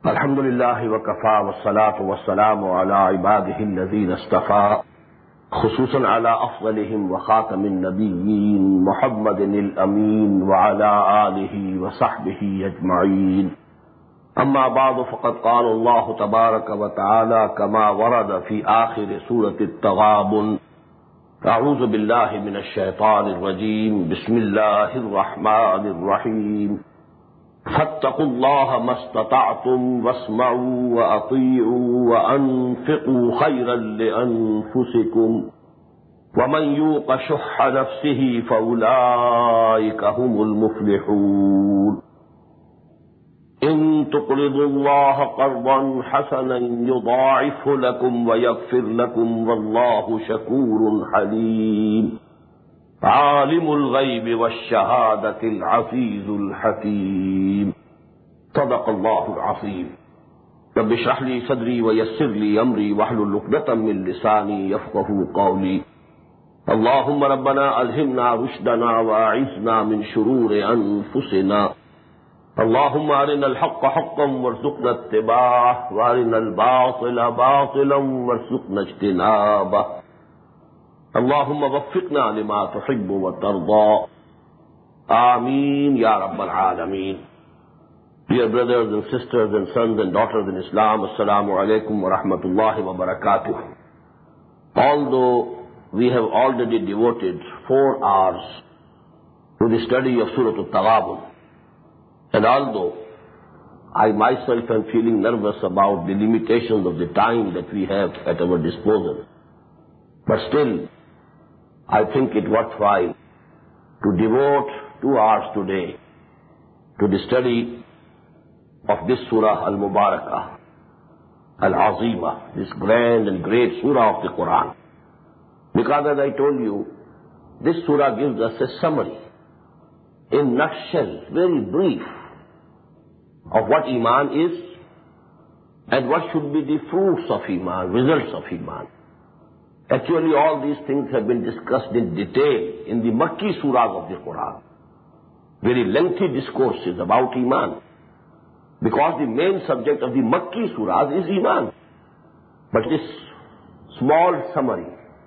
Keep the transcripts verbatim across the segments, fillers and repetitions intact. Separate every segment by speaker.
Speaker 1: अल्हम्दुलिल्लाहि वकफ़ा वस्सलातु वस्सलामु अला इबादिहि अल्लज़ीना इस्तफ़ा खुसूसन अला अफ़ज़लिहिम व ख़ातमिन नबिय्यीन मुहम्मदिनिल अमीन व अला आलिहि व सहबिहि अजमईन। अम्मा बअद फ़क़द क़ाल अल्लाहु तबारक व तआला कमा वरद फ़ी आख़िर सूरतित तग़ाबुन। अऊज़ु बिल्लाहि मिनश शैतानिर रजीम। बिस्मिल्लाहिर रहमानिर रहीम। फत्तक़ुल्लाह मस्ततअतुम वस्मऊ व अतीऊ व अनफ़िक़ू ख़ैरन लिअन्फ़ुसिकुम वमन यूक़ शुह्ह नफ़्सिही फ़उलाइका हुमुल मुफ़्लिहून। इन तुक़रिदुल्लाह क़र्ज़न हसनन युज़ाइफ़हु लकुम व यग़फ़िर लकुम वल्लाहु शकूरुन हलीम। आलिमुल ग़ैबि वश्शहादतिल अज़ीज़ुल हकीम। सदक़ल्लाहुल अज़ीम। रब्बि इश्रह ली सदरी व यस्सिर ली अमरी वहलुल उक़दतम मिन लिसानी यफ़क़हू क़ौली। अल्लाहुम्मा रब्बना अल्हिमना रुश्दना व अइज़ना मिन शुरूरि अनफ़ुसिना। अल्लाहुम्मा अरिनल हक़्क़ हक़्क़न वरज़ुक़ना इत्तिबाअह व अरिनल बातिला बातिलन वरज़ुक़ना इज्तिनाबह। अल्लाहुम्मा वफ़्फ़िक़ना लिमा तुहिब्बु व तर्ज़ा। आमीन या रब्बल आलमीन। Dear brothers and sisters and sons and daughters in Islam, Assalamu alaikum wa rahmatullahi wa barakatuh. Although we have already devoted four hours to the study of Surah Al-Taghabun, and although I myself am feeling nervous about the limitations of the time that we have at our disposal, but still I think it worthwhile to devote two hours today to the study of this Surah Al-Mubarakah, Al-Azima, this grand and great Surah of the Quran. Because as I told you, this Surah gives us a summary, in nutshell, very brief, of what Iman is and what should be the fruits of Iman, results of Iman. Actually, all these things have been discussed in detail in the Makki surahs of the Quran. Very lengthy discourses about Iman. Because the main subject of the Makki surahs is Iman. But this small summary,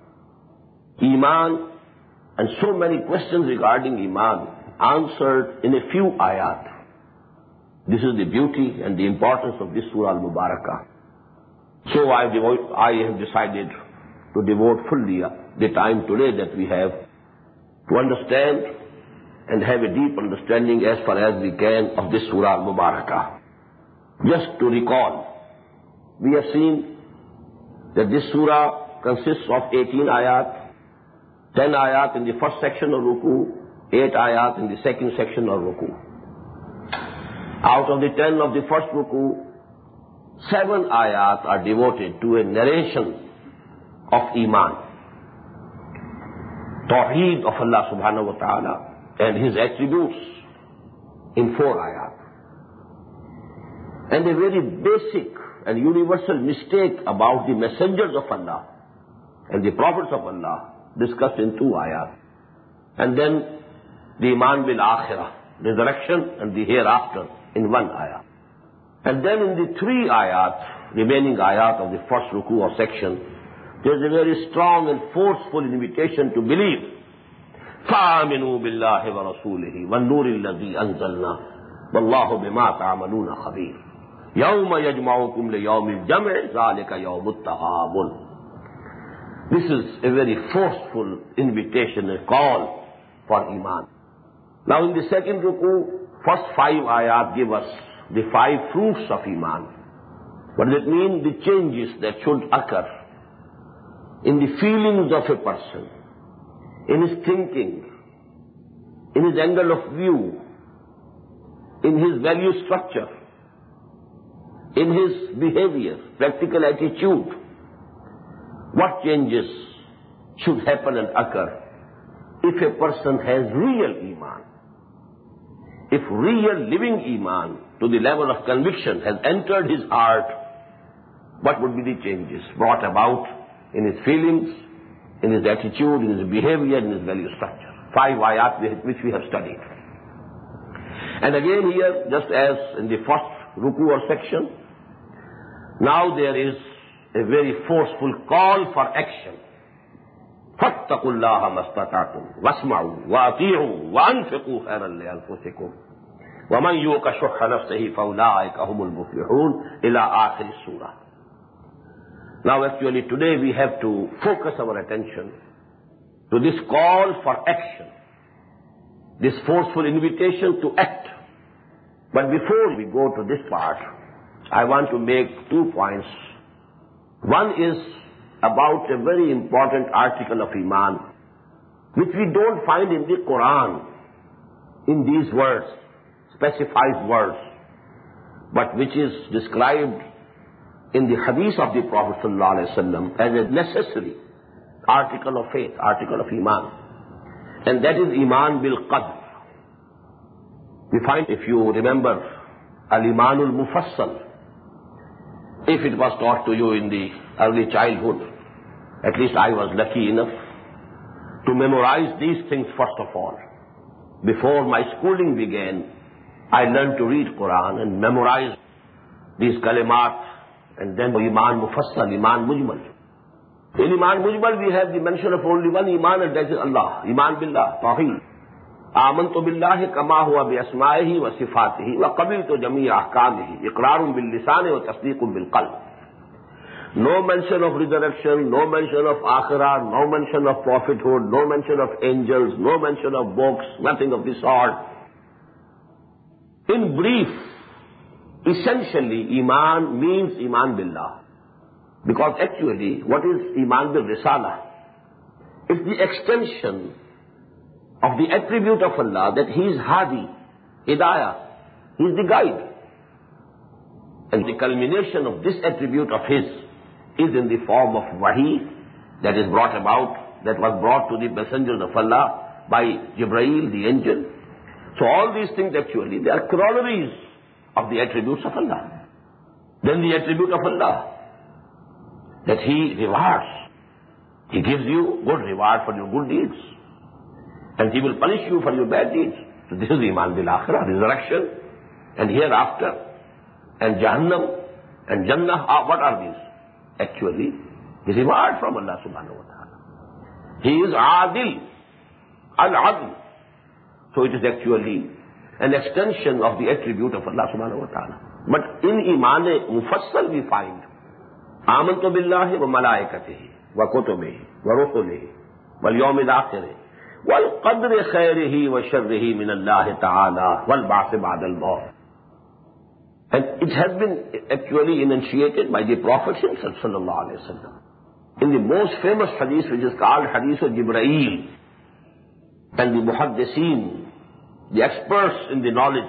Speaker 1: Iman and so many questions regarding Iman answered in a few ayat. This is the beauty and the importance of this Surah Al-Mubarakah. So I, devote, I have decided to devote fully the time today that we have to understand and have a deep understanding as far as we can of this Surah Al-Mubarakah. Just to recall, we have seen that this surah consists of eighteen ayat, ten ayat in the first section of Ruku, eight ayat in the second section of Ruku. Out of the ten of the first Ruku, seven ayat are devoted to a narration of Iman, Tawheed of Allah subhanahu wa ta'ala and His attributes in four ayat. And a very basic and universal mistake about the messengers of Allah and the prophets of Allah discussed in two ayat. And then the Iman bil Akhirah, resurrection and the hereafter in one ayat. And then in the three ayat, remaining ayat of the first ruku or section, there is a very strong and forceful invitation to believe. فَآمِنُوا بِاللَّهِ وَرَسُولِهِ وَالنُّورِ الَّذِي أَنزَلْنَا وَاللَّهُ بِمَا تَعْمَلُونَ خَبِيرٌ. يَوْمَ يَجْمَعُكُمْ لِيَوْمِ الْجَمْعِ ذَلِكَ يَوْمُ التَّغَابُنِ. This is a very forceful invitation, a call for Iman. Now in the second ruku, first five ayat give us the five fruits of Iman. What does it mean? The changes that should occur in the feelings of a person, in his thinking, in his angle of view, in his value structure, in his behavior, practical attitude. What changes should happen and occur if a person has real Iman? If real living Iman to the level of conviction has entered his heart, what would be the changes brought about in his feelings, in his attitude, in his behavior, in his value structure? Five ayat which we have studied. And again here, just as in the first ruku or section, Now there is a very forceful call for action. فَاتَّقُوا اللَّهَ مَا اسْتَطَعْتُمْ وَاسْمَعُوا وَأَطِيعُوا وَأَنفِقُوا خَيْرًا لِأَنفُسِكُمْ وَمَنْ يُوقَ شُحَّ نَفْسِهِ فَأُولَٰئِكَ هُمُ الْمُفْلِحُونَ إلى آخر السورة. Now actually today we have to focus our attention to this call for action, this forceful invitation to act. But before we go to this part, I want to make two points. One is about a very important article of Iman, which we don't find in the Quran in these words, specified words, but which is described in the hadith of the Prophet ﷺ as a necessary article of faith, article of Iman. And that is Iman bil Qadr. We find, if you remember, Al-Imanul Mufassal, if it was taught to you in the early childhood, at least I was lucky enough to memorize these things first of all. Before my schooling began, I learned to read Quran and memorize these kalimat, and then Iman Mufassal, Iman Mujmal. In Iman Mujmal we have the mention of only one Iman, and that is Allah. Iman Billah, Tawheed. آمنت بالله كما هو بأسمائه وصفاته وقبلت جميع أحكامه إقرار باللسان وتصديق بالقلب. No mention of resurrection, no mention of akhirah, no mention of prophethood, no mention of angels, no mention of books, nothing of the sort. In brief, essentially Iman means Iman Billah. Because actually, what is Iman bil Risala? It's the extension of the attribute of Allah, that He is Hadi, Hidayah, He is the guide. And the culmination of this attribute of His is in the form of Wahi that is brought about, that was brought to the messengers of Allah by Jibreel, the angel. So all these things actually, they are corollaries of the attributes of Allah. Then the attribute of Allah, that He rewards. He gives you good reward for your good deeds, and He will punish you for your bad deeds. So this is Iman bil Akhirah, resurrection, and hereafter, and Jahannam, and Jannah. Ah, what are these? Actually, the reward from Allah subhanahu wa ta'ala. He is Adil, Al-Adl. So it is actually an extension of the attribute of Allah subhanahu wa ta'ala. But in Iman Mufassal we find Amantu billahi wa malaikatihi wa kutubihi wa rusulihi wal yawmil akhir wal qadri khairihi wa sharrihi min Allah ta'ala wal ba'thi ba'da al-maut. And it has been actually enunciated by the Prophet himself sallallahu alayhi wa sallam in the most famous hadith, which is called Hadith of Jibreel. And the muhaddiseen, the experts in the knowledge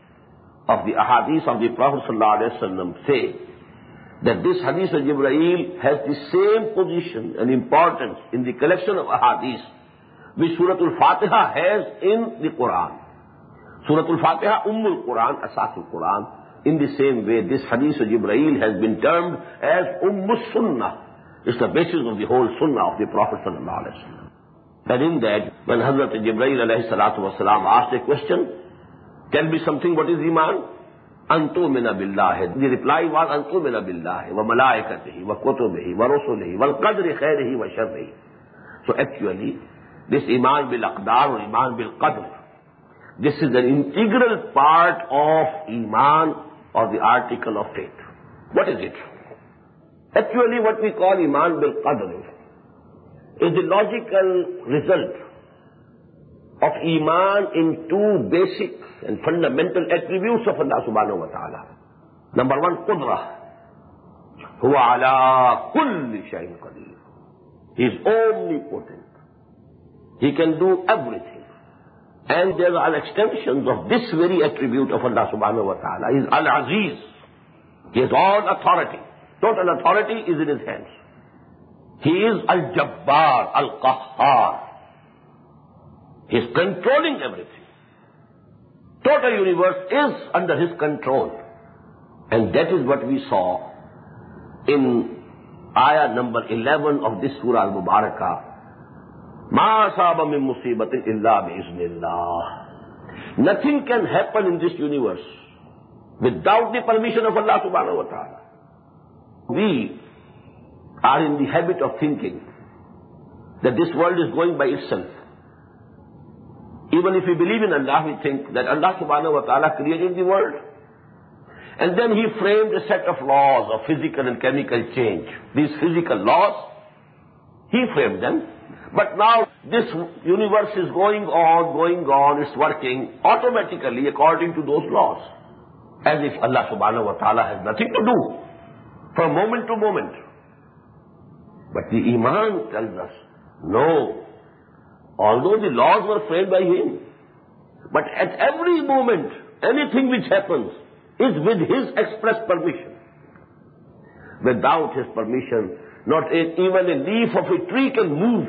Speaker 1: of the ahadith of the Prophet sallallahu alayhi wa sallam, say that this Hadith of Jibreel has the same position and importance in the collection of ahadith which Surah Al-Fatiha has in the Quran. Surah Al-Fatiha, Ummul Quran, Asas al-Quran. In the same way, this Hadith of Jibreel has been termed as Ummus Sunnah. It's the basis of the whole Sunnah of the Prophet sallallahu alaihi wasallam. And in that, when Hazrat Jibreel alayhi salatu wasalam asked a question, tell me something, what is Iman? Antumina billahi. The reply was Antumina billahi wa malaikatihi wa kutubihi wa rusulihi wal qadri khairihi wa sharrihi. So actually, this Iman bil Aqdar or Iman bil Qadr, this is an integral part of Iman, or the article of faith. What is it? Actually, what we call Iman bil Qadr is the logical result of Iman in two basic and fundamental attributes of Allah subhanahu wa ta'ala. Number one, Qudrah. Huwa ala kulli shay'in qadir. He is omnipotent. He can do everything. And there are extensions of this very attribute of Allah subhanahu wa ta'ala. He is Al-Aziz. He has all authority. Total authority is in His hands. He is Al-Jabbar, Al-Qahhar. He is controlling everything. Total universe is under His control. And that is what we saw in ayah number eleven of this Surah Al-Mubarakah. Ma asaba min musibatin illa bi-iznillah. Nothing can happen in this universe without the permission of Allah subhanahu wa ta'ala. We are in the habit of thinking that this world is going by itself. Even if we believe in Allah, we think that Allah subhanahu wa ta'ala created the world. And then He framed a set of laws of physical and chemical change. These physical laws, He framed them. But now this universe is going on, going on, it's working automatically according to those laws. As if Allah subhanahu wa ta'ala has nothing to do from moment to moment. But the Iman tells us, no. Although the laws were framed by Him, but at every moment, anything which happens is with His express permission. Without His permission, not a, even a leaf of a tree can move.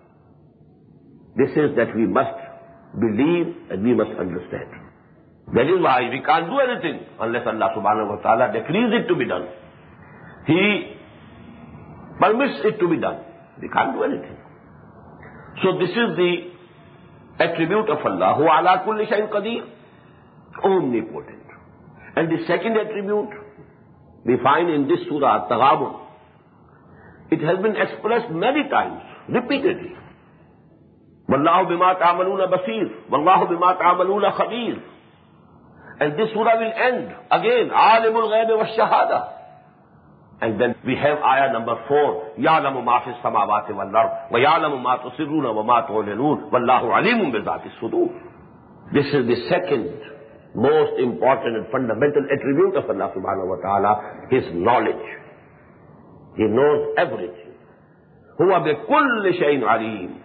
Speaker 1: This is that we must believe and we must understand. That is why we can't do anything unless Allah subhanahu wa ta'ala decrees it to be done. He permits it to be done. We can't do anything. So this is the attribute of Allah, who ala kulli shay'in qadir, omnipotent. And the second attribute we find in this surah, Taghabun. It has been expressed many times, repeatedly. Wallahu bima ta'amaluna basir, wallahu bima ta'amaluna khabir. And this surah will end again, alimul ghaybi wa shahada. And then we have ayah number four, ya'lamu ma fis samawati wal ard, wa ya'lamu ma tusirruna wa ma tu'linun, wallahu alimun bi dhati sudur. This is the second most important and fundamental attribute of Allah subhanahu wa ta'ala, His knowledge. He knows everything. Huwa bi kulli shay'in alim.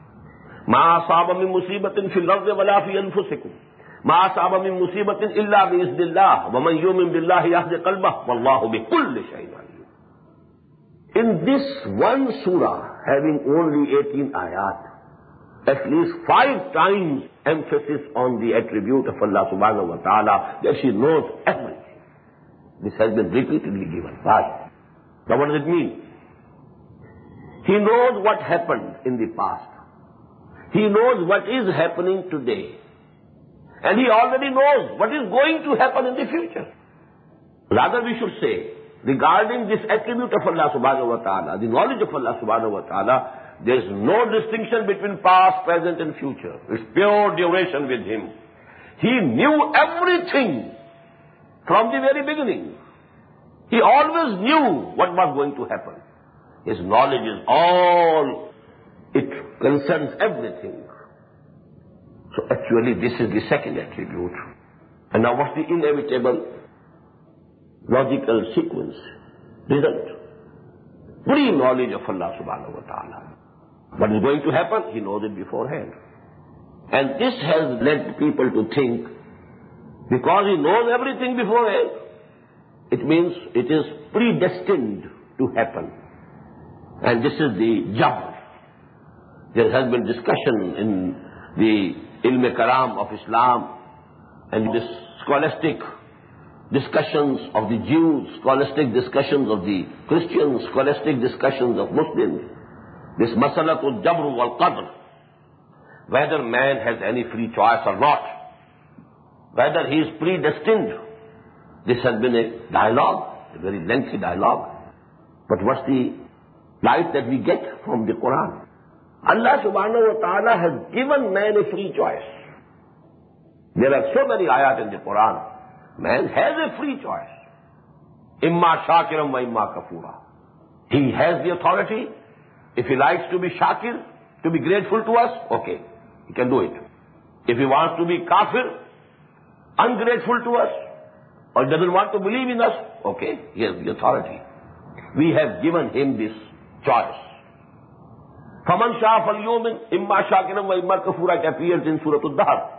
Speaker 1: Ma asaba min musibatin fil ardi wa la fi anfusikum. Ma asaba min musibatin illa bi iznillah. Wa man yu'min billahi yahdi qalbah. Wallahu bi kulli shay'in alim. In this one surah, having only eighteen ayat, at least five times emphasis on the attribute of Allah subhanahu wa ta'ala, that He knows everything. This has been repeatedly given. Why? Now what does it mean? He knows what happened in the past. He knows what is happening today. And He already knows what is going to happen in the future. Rather we should say, regarding this attribute of Allah subhanahu wa ta'ala, the knowledge of Allah subhanahu wa ta'ala, there is no distinction between past, present and future. It's pure duration with Him. He knew everything from the very beginning. He always knew what was going to happen. His knowledge is all, it concerns everything. So actually this is the second attribute. And now what's the inevitable logical sequence, result? Pre-knowledge of Allah subhanahu wa ta'ala. What is going to happen, He knows it beforehand. And this has led people to think, because He knows everything beforehand, it means it is predestined to happen. And this is the jabr. There has been discussion in the ilm-e kalam of Islam and this scholastic discussions of the Jews, scholastic discussions of the Christians, scholastic discussions of Muslims, this masalatul jabr wal qadr, whether man has any free choice or not, whether he is predestined. This has been a dialogue, a very lengthy dialogue. But what's the light that we get from the Quran? Allah subhanahu wa ta'ala has given man a free choice. There are so many ayat in the Quran. Man has a free choice. Imma shakiram wa imma kafura. He has the authority. If he likes to be shakir, to be grateful to us, okay, he can do it. If he wants to be kafir, ungrateful to us, or doesn't want to believe in us, okay, he has the authority. We have given him this choice. فَمَنْ شَاءَ فَلْيُؤْمِنْ إِمَّا شَاكِرًا وَإِمَّا كَفُورًا, it appears in Surah Al-Dahr.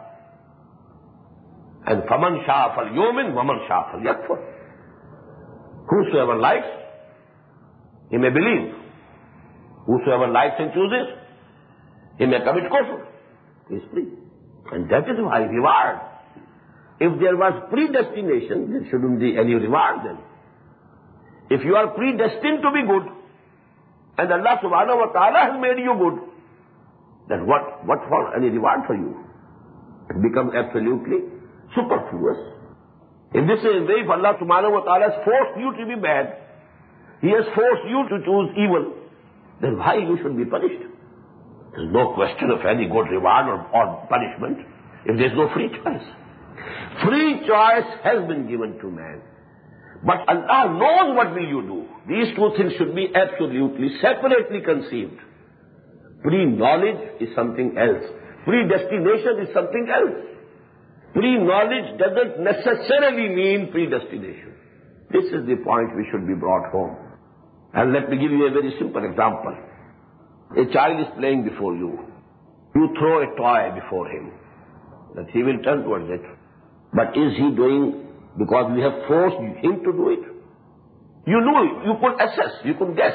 Speaker 1: And فَمَنْ شَاءَ فَلْيُؤْمِنْ وَمَنْ شَاءَ فَلْيَكْفُرْ. Whosoever likes, he may believe. Whosoever likes and chooses, he may commit kufr. He is free. And that is why reward. If there was predestination, there shouldn't be any reward then. If you are predestined to be good, and Allah subhanahu wa ta'ala has made you good, then what, what for any reward for you? It becomes absolutely superfluous. In this way, if Allah subhanahu wa ta'ala has forced you to be bad, He has forced you to choose evil. Then why you should be punished? There is no question of any good reward or, or punishment if there is no free choice. Free choice has been given to man. But Allah knows what will you do. These two things should be absolutely separately conceived. Pre-knowledge is something else. Predestination is something else. Pre-knowledge doesn't necessarily mean predestination. This is the point which should be brought home. And let me give you a very simple example. A child is playing before you. You throw a toy before him, that he will turn towards it. But is he doing because we have forced him to do it? You knew it. You could assess. You could guess.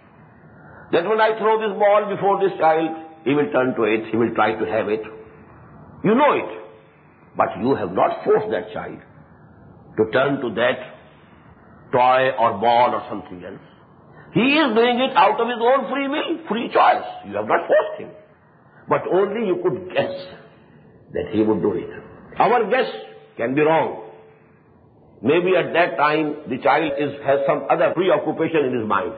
Speaker 1: That when I throw this ball before this child, he will turn to it. He will try to have it. You know it. But you have not forced that child to turn to that toy or ball or something else. He is doing it out of his own free will, free choice. You have not forced him. But only you could guess that he would do it. Our guess can be wrong. Maybe at that time the child is, has some other preoccupation in his mind.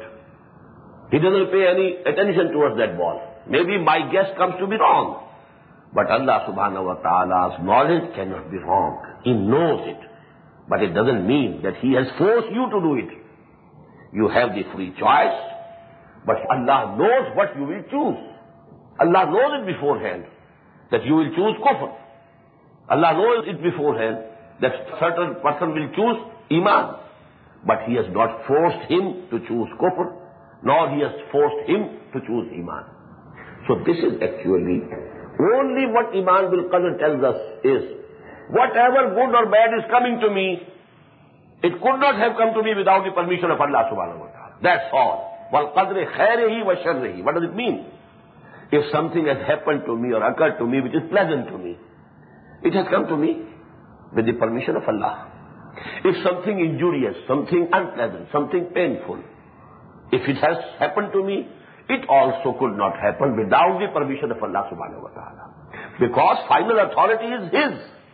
Speaker 1: He doesn't pay any attention towards that ball. Maybe my guess comes to be wrong. But Allah subhanahu wa ta'ala's knowledge cannot be wrong. He knows it. But it doesn't mean that He has forced you to do it. You have the free choice, but Allah knows what you will choose. Allah knows it beforehand, that you will choose kufr. Allah knows it beforehand, that certain person will choose iman. But He has not forced him to choose kufr, nor He has forced him to choose iman. So this is actually only what Iman bil Qadr tells us is, whatever good or bad is coming to me, it could not have come to me without the permission of Allah subhanahu wa ta'ala. That's all. Wal qadri khairihi wa sharrihi. What does it mean? If something has happened to me or occurred to me which is pleasant to me, it has come to me with the permission of Allah. If something injurious, something unpleasant, something painful, if it has happened to me, it also could not happen without the permission of Allah subhanahu wa ta'ala. Because final authority is His.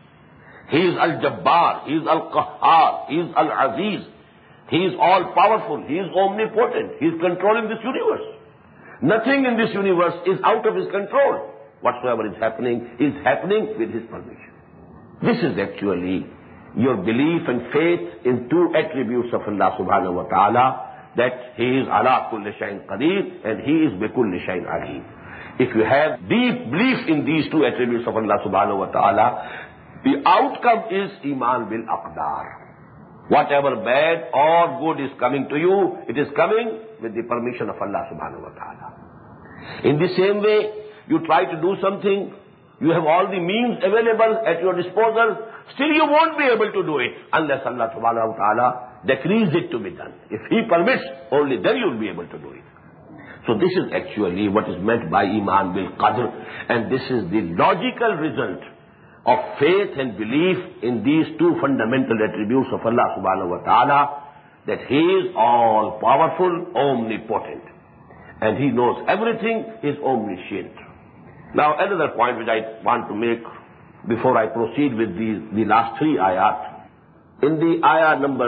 Speaker 1: He is Al-Jabbar, He is Al-Qahhar, He is Al-Aziz, He is all-powerful, He is omnipotent, He is controlling this universe. Nothing in this universe is out of His control. Whatsoever is happening is happening with His permission. This is actually your belief and faith in two attributes of Allah subhanahu wa ta'ala, that He is ala kulli shay'in qadir and He is bi kulli shay'in alim. If you have deep belief in these two attributes of Allah subhanahu wa ta'ala, the outcome is iman bil aqdar. Whatever bad or good is coming to you, it is coming with the permission of Allah subhanahu wa ta'ala. In the same way, you try to do something, you have all the means available at your disposal, still you won't be able to do it unless Allah subhanahu wa ta'ala decrees it to be done. If He permits, only then you will be able to do it. So this is actually what is meant by Iman bil Qadr, and this is the logical result of faith and belief in these two fundamental attributes of Allah subhanahu wa ta'ala, that He is all-powerful, omnipotent, and He knows everything, He is omniscient. Now another point which I want to make before I proceed with the, the last three ayat. In the ayah number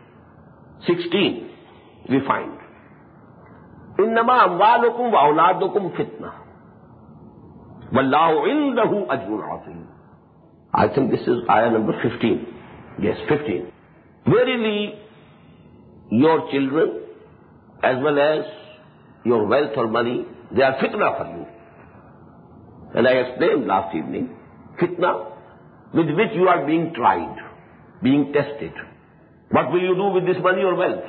Speaker 1: sixteen, we find, إِنَّمَا أَمْوَالُكُمْ وَأَوْلَادُكُمْ فِتْنَةٌ وَاللَّهُ عِنْدَهُ أَجْرٌ عَظِيمٌ. I think this is ayah number fifteen. Yes, fifteen. Verily, your children, as well as your wealth or money, they are fitna for you. And I explained last evening, fitna with which you are being tried, being tested. What will you do with this money or wealth?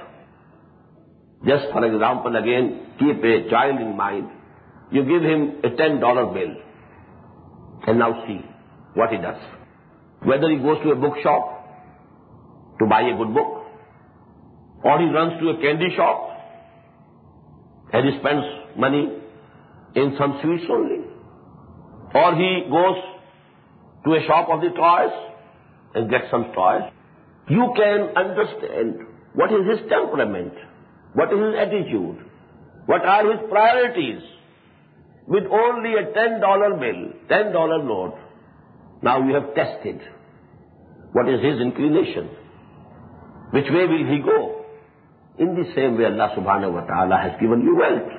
Speaker 1: Just for example, again, keep a child in mind. You give him a ten dollar bill, and now see what he does. Whether he goes to a bookshop to buy a good book, or he runs to a candy shop and he spends money in some sweets only, or he goes to a shop of the toys and gets some toys. You can understand what is his temperament, what is his attitude, what are his priorities. With only a ten dollar bill, ten dollar note, now you have tested what is his inclination, which way will he go. In the same way, Allah subhanahu wa ta'ala has given you wealth.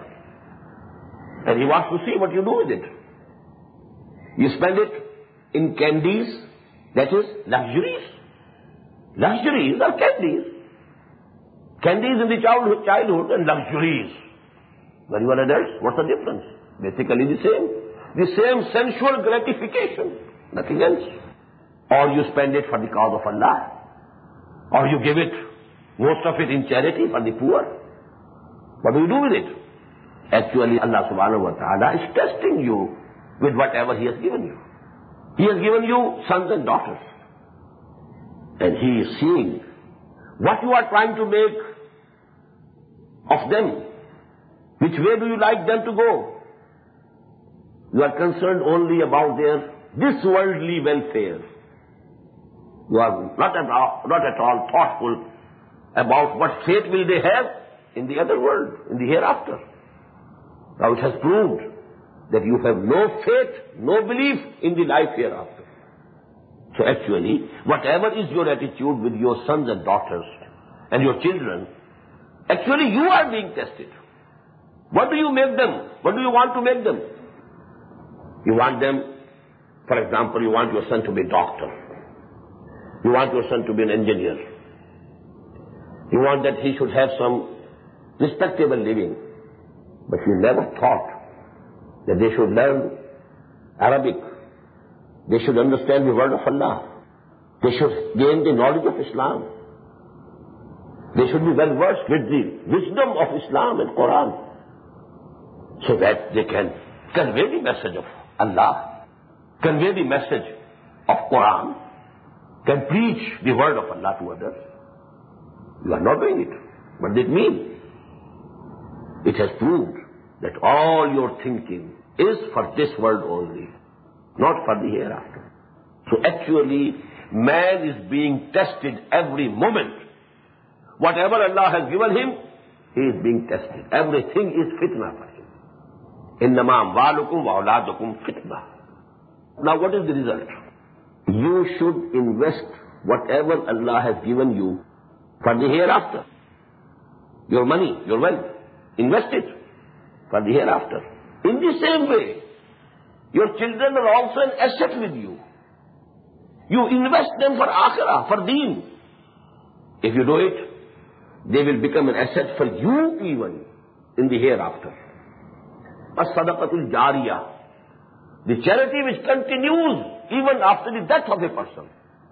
Speaker 1: And He wants to see what you do with it. You spend it in candies, that is, luxuries. Luxuries are candies. Candies in the childhood, childhood and luxuries. When you are adults, what's the difference? Basically the same. The same sensual gratification, nothing else. Or you spend it for the cause of Allah. Or you give it, most of it in charity for the poor. What do you do with it? Actually, Allah subhanahu wa ta'ala is testing you with whatever He has given you. He has given you sons and daughters. And He is seeing what you are trying to make of them. Which way do you like them to go? You are concerned only about their this worldly welfare. You are not at all, not at all thoughtful about what fate will they have in the other world, in the hereafter. Now it has proved that you have no faith, no belief in the life hereafter. So actually, whatever is your attitude with your sons and daughters and your children, actually you are being tested. What do you make them? What do you want to make them? You want them, for example, you want your son to be a doctor. You want your son to be an engineer. You want that he should have some respectable living. But you never thought that they should learn Arabic. They should understand the word of Allah. They should gain the knowledge of Islam. They should be well versed with the wisdom of Islam and Quran, so that they can convey the message of Allah, convey the message of Quran, can preach the word of Allah to others. You are not doing it. What does it mean? It has proved that all your thinking is for this world only, not for the hereafter. So actually, man is being tested every moment. Whatever Allah has given him, he is being tested. Everything is fitna for him. Innama amwalukum wa auladukum fitna. Now what is the result? You should invest whatever Allah has given you for the hereafter. Your money, your wealth, invest it for the hereafter. In the same way, your children are also an asset with you. You invest them for akhirah, for deen. If you do it, they will become an asset for you even in the hereafter. As-sadaqatul jariyah, the charity which continues even after the death of a person.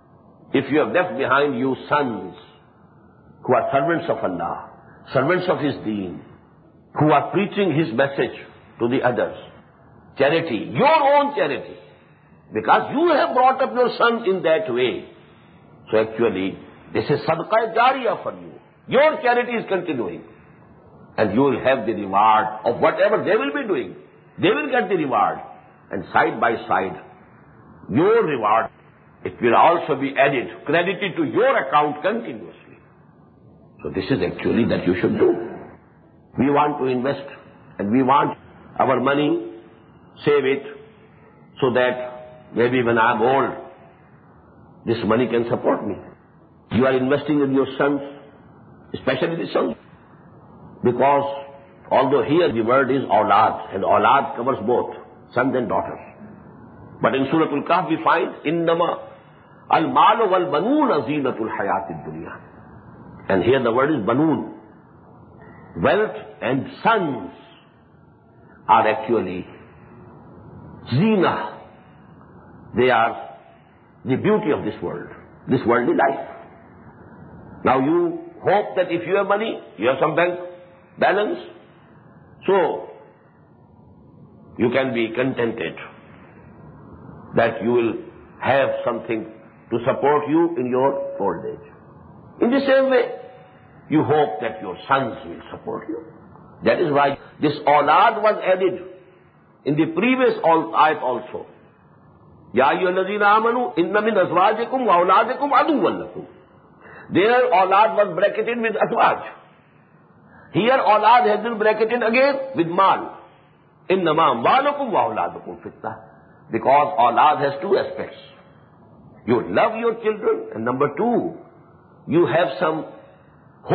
Speaker 1: If you have left behind you sons who are servants of Allah, servants of His deen, who are preaching His message to the others, charity, your own charity, because you have brought up your son in that way. So actually, this is sadaqah jariyah for you. Your charity is continuing. And you will have the reward of whatever they will be doing. They will get the reward. And side by side, your reward, it will also be added, credited to your account continuously. So this is actually that you should do. We want to invest and we want our money, save it, so that maybe when I am old, this money can support me. You are investing in your sons, especially the sons. Because although here the word is awlad, and awlad covers both, sons and daughters. But in Surah Al-Kahf we find, Innama al-malu wal-banoon zinatul hayatid dunya. And here the word is banoon. Wealth and sons are actually zina. They are the beauty of this world, this worldly life. Now you hope that if you have money, you have some bank balance, so you can be contented that you will have something to support you in your old age. In the same way, you hope that your sons will support you. That is why this awlad was added in the previous ayat also. Ya ayyuhallazina amanu inna min azwajikum wa awladikum aduwwan lakum. There awlad was bracketed with azwaj. Here awlad has been bracketed again with mal. Innama amwalukum wa awladukum fitnah. Because awlad has two aspects. You love your children, and number two, you have some hope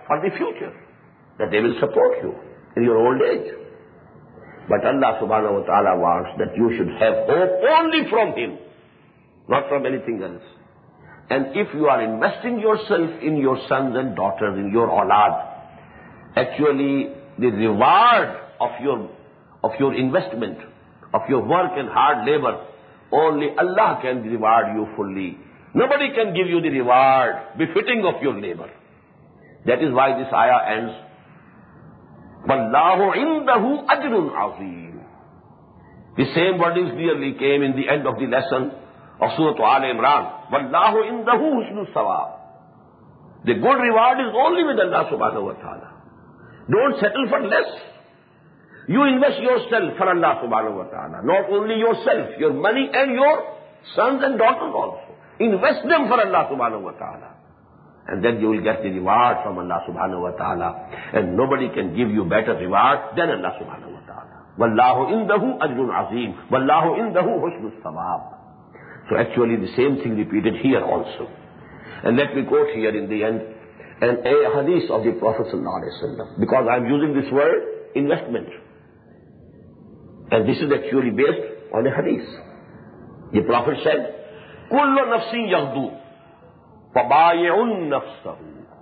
Speaker 1: for the future, that they will support you in your old age. But Allah subhanahu wa ta'ala wants that you should have hope only from Him, not from anything else. And if you are investing yourself in your sons and daughters, in your awlad, actually the reward of your, of your investment, of your work and hard labor, only Allah can reward you fully. Nobody can give you the reward befitting of your labor. That is why this ayah ends, وَاللَّهُ عِنْدَهُ أَجْرٌ عَظِيمٌ. The same wordings clearly came in the end of the lesson of Surah Al Imran. وَاللَّهُ عِنْدَهُ حُسْنُ الثَّوَابِ. The good reward is only with Allah subhanahu wa ta'ala. Don't settle for less. You invest yourself for Allah subhanahu wa ta'ala. Not only yourself, your money and your sons and daughters also. Invest them for Allah subhanahu wa ta'ala. And then you will get the reward from Allah subhanahu wa ta'ala. And nobody can give you better reward than Allah subhanahu wa ta'ala. وَاللَّهُ إِنْدَهُ أَجْرٌ عَظِيمٌ وَاللَّهُ إِنْدَهُ حُسْنُ الثَّوَابِ. So actually the same thing repeated here also. And let me quote here in the end an a hadith of the Prophet sallallahu alaihi wasallam, because I am using this word investment. And this is actually based on a hadith. The Prophet said, كُلُّ نَفْسٍ يَغْدُو فَبَايِعٌ نَفْسَهُ.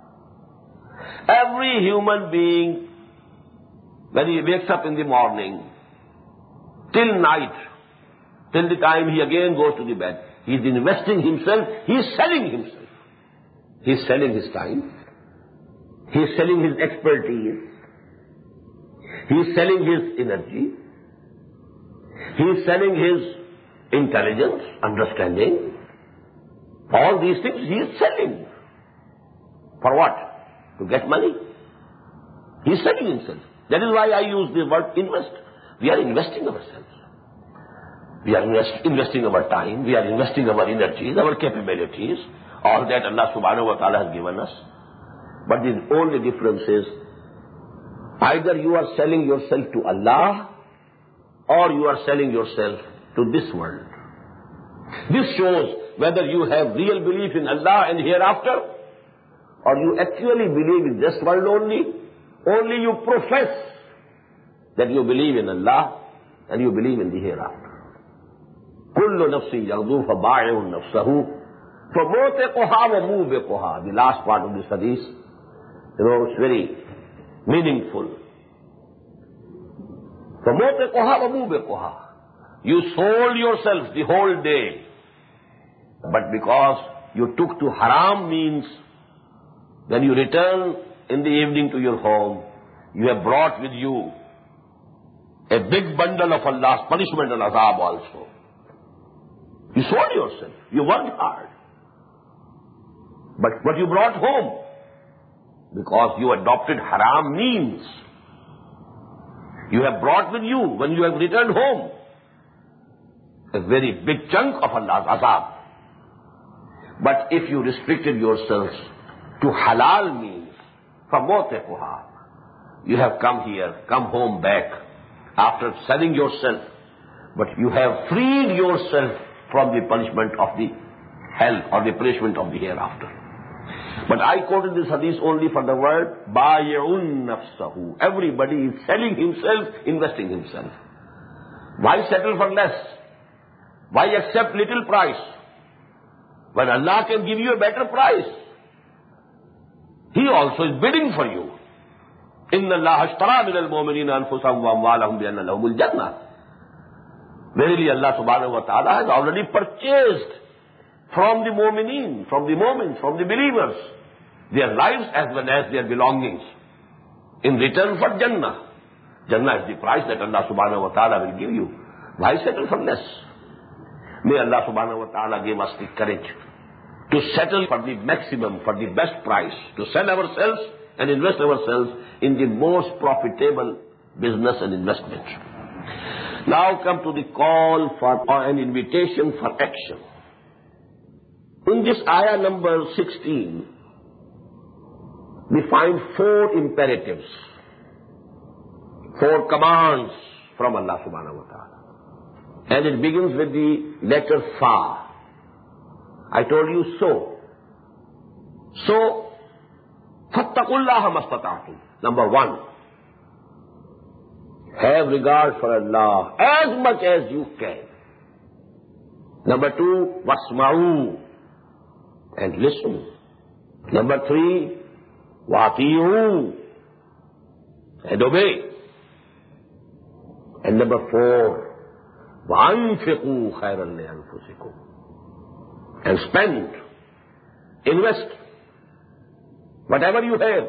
Speaker 1: Every human being, when he wakes up in the morning, till night, till the time he again goes to the bed, he is investing himself, he is selling himself. He is selling his time, he is selling his expertise, he is selling his energy, he is selling his intelligence, understanding. All these things he is selling. For what? To get money. He is selling himself. That is why I use the word invest. We are investing ourselves. We are invest, investing our time, we are investing our energies, our capabilities, all that Allah subhanahu wa ta'ala has given us. But the only difference is, either you are selling yourself to Allah, or you are selling yourself to this world. This shows whether you have real belief in Allah and hereafter, or you actually believe in this world only. Only you profess that you believe in Allah and you believe in the hereafter. كُلُّ نَفْسٍ يَغْدُو فَبَاعِعٌ نَفْسَهُ فَمُوتِقُهَا وَمُوبِقُهَا. The last part of this hadith, you know, it's very meaningful. فَمُوتِقُهَا وَمُوبِقُهَا. You sold yourself the whole day, but because you took to haram means, when you return in the evening to your home, you have brought with you a big bundle of Allah's punishment and azab also. You sold yourself. You worked hard. But what you brought home, because you adopted haram means, you have brought with you, when you have returned home, a very big chunk of Allah's azab. But if you restricted yourselves to halal means, فَمُوتِقُهَا, you have come here, come home back, after selling yourself, but you have freed yourself from the punishment of the hell or the punishment of the hereafter. But I quoted this hadith only for the word بَايِعٌ نَفْسَهُ. Everybody is selling himself, investing himself. Why settle for less? Why accept little price when Allah can give you a better price? He also is bidding for you. إِنَّ اللَّهَ اشْتَرَى مِنَ الْمُؤْمِنِينَ أَنفُسَهُمْ وَأَمْوَالَهُم بِأَنَّ لَهُمُ الْجَنَّةَ. Verily Allah subhanahu wa ta'ala has already purchased from the mu'mineen, from the mu'mins, from the believers, their lives as well as their belongings, in return for Jannah. Jannah is the price that Allah subhanahu wa ta'ala will give you. Why settle for less? May Allah subhanahu wa ta'ala give us the courage to settle for the maximum, for the best price, to sell ourselves and invest ourselves in the most profitable business and investment. Now come to the call for an invitation for action. In this ayah number sixteen, we find four imperatives, four commands from Allah subhanahu wa ta'ala. And it begins with the letter Fa. I told you so. So, فَاتَّقُوا فَاتَّقُوا اللَّهَ مَا اسْتَطَعْتُمْ. Number one, have regard for Allah as much as you can. Number two, وَاسْمَعُوا, and listen. Number three, وَأَطِيعُوا, and obey. And number four, وَأَنْفِقُوا خَيْرًا لِأَنفُسِكُمْ, and spend, invest, whatever you have.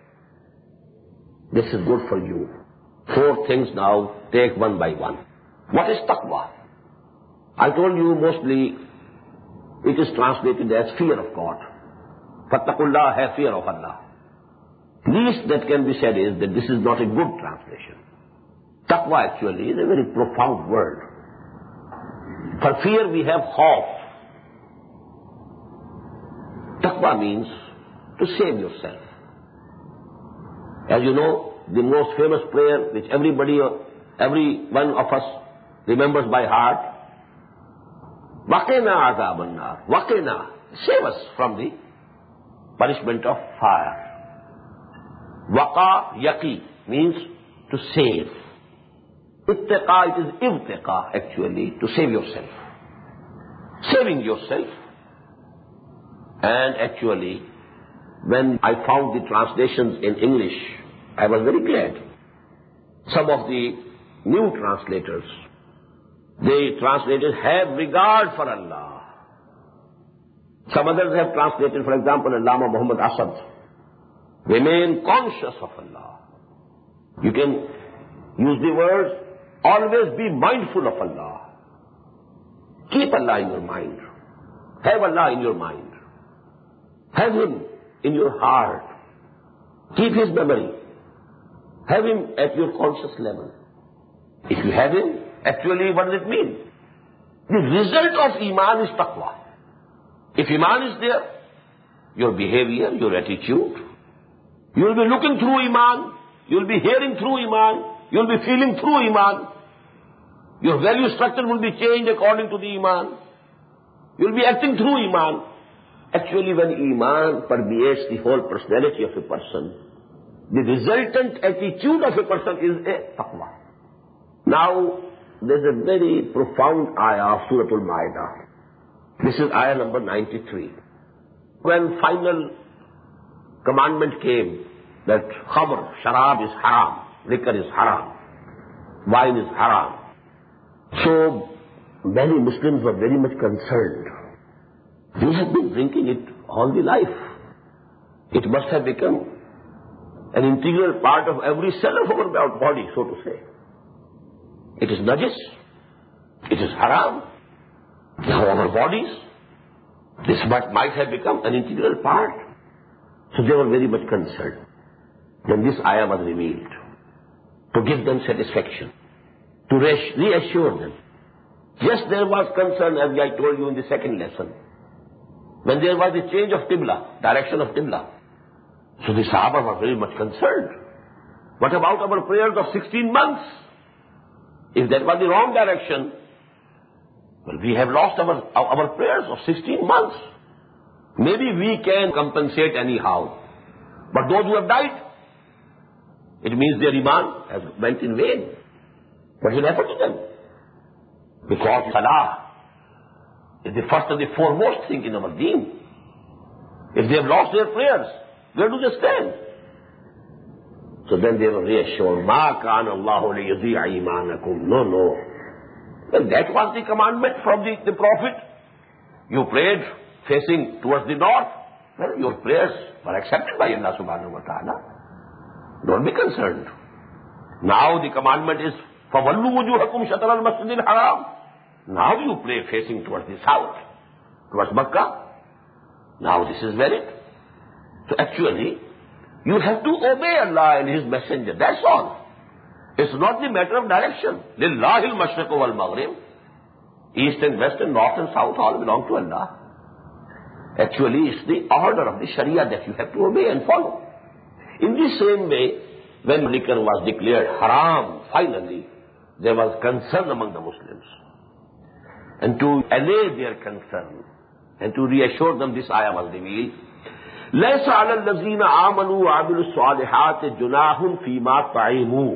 Speaker 1: This is good for you. Four things now, take one by one. What is taqwa? I told you mostly it is translated as fear of God. Fattakullah, have fear of Allah. Least that can be said is that this is not a good translation. Taqwa actually is a very profound word. For fear we have khawf. Taqwa means to save yourself. As you know, the most famous prayer which everybody, every one of us remembers by heart, Waqina azab an-nar. Waqina, save us from the punishment of fire. Waqa, yaqi, means to save. Ittiqa, it is ibtiqa actually, to save yourself. Saving yourself. And actually, when I found the translations in English, I was very glad. Some of the new translators, they translated, have regard for Allah. Some others have translated, for example, Allama Muhammad Asad, remain conscious of Allah. You can use the words, always be mindful of Allah. Keep Allah in your mind. Have Allah in your mind. Have Him in your heart. Keep His memory. Have Him at your conscious level. If you have Him, actually what does it mean? The result of Iman is taqwa. If Iman is there, your behavior, your attitude, you will be looking through Iman, you will be hearing through Iman, you will be feeling through Iman, your value structure will be changed according to the Iman, you will be acting through Iman. Actually, when Iman permeates the whole personality of a person, the resultant attitude of a person is a taqwa. Now, there's a very profound ayah of Surah Al-Ma'idah. This is ayah number ninety-three. When final commandment came that khamr, sharab is haram, liquor is haram, wine is haram. So, many Muslims were very much concerned. We have been drinking it all the life. It must have become an integral part of every cell of our body, so to say. It is najis. It is haram. Now our bodies, this might have become an integral part. So they were very much concerned. Then this ayah was revealed to give them satisfaction, to reassure them. Yes, there was concern, as I told you in the second lesson, when there was a change of Qibla, direction of Qibla. So the Sahaba were very much concerned. What about our prayers of sixteen months? If that was the wrong direction, well, we have lost our, our prayers of sixteen months. Maybe we can compensate anyhow. But those who have died, it means their Iman has went in vain. What will happen to them? Because Salah is the first and the foremost thing in our deen. If they have lost their prayers, where do they stand? So then they were reassured, مَا كَانَ اللَّهُ لِيُضِيعَ إِيمَانَكُمْ. No, no. Well, that was the commandment from the, the Prophet. You prayed facing towards the north. Well, your prayers were accepted by Allah subhanahu wa ta'ala. Don't be concerned. Now the commandment is, فَوَلُّوا وُجُوهَكُمْ شَطْرَ الْمَسْجِدِ الْحَرَامِ. Now you pray facing towards the south, towards Makkah. Now this is valid. So actually, you have to obey Allah and His Messenger. That's all. It's not the matter of direction. لِلَّهِ الْمَشْرِقُ وَالْمَغْرِبُ. East and west and north and south all belong to Allah. Actually, it's the order of the Sharia that you have to obey and follow. In the same way, when liquor was declared haram, finally, there was concern among the Muslims. And to allay their concern and to reassure them, this ayah was revealed. لَيْسَ عَلَى الَّذِينَ آمَنُوا وَعَمِلُوا الصَّالِحَاتِ جُنَاحٌ فِيمَا طَعِمُوا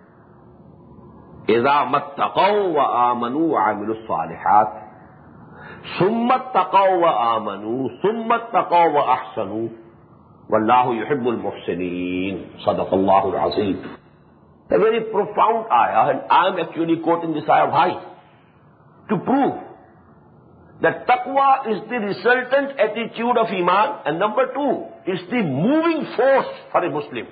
Speaker 1: إِذَا مَا اتَّقَوْا وَآمَنُوا وَعَمِلُوا الصَّالِحَاتِ ثُمَّ اتَّقَوْا وَآمَنُوا ثُمَّ اتَّقَوْا وَأَحْسَنُوا وَاللَّهُ يُحِبُّ الْمُحْسِنِينَ صدق الله العظيم. A very profound ayah, and I am actually quoting this ayah. Why? To prove that taqwa is the resultant attitude of Iman, and number two, it's the moving force for a Muslim.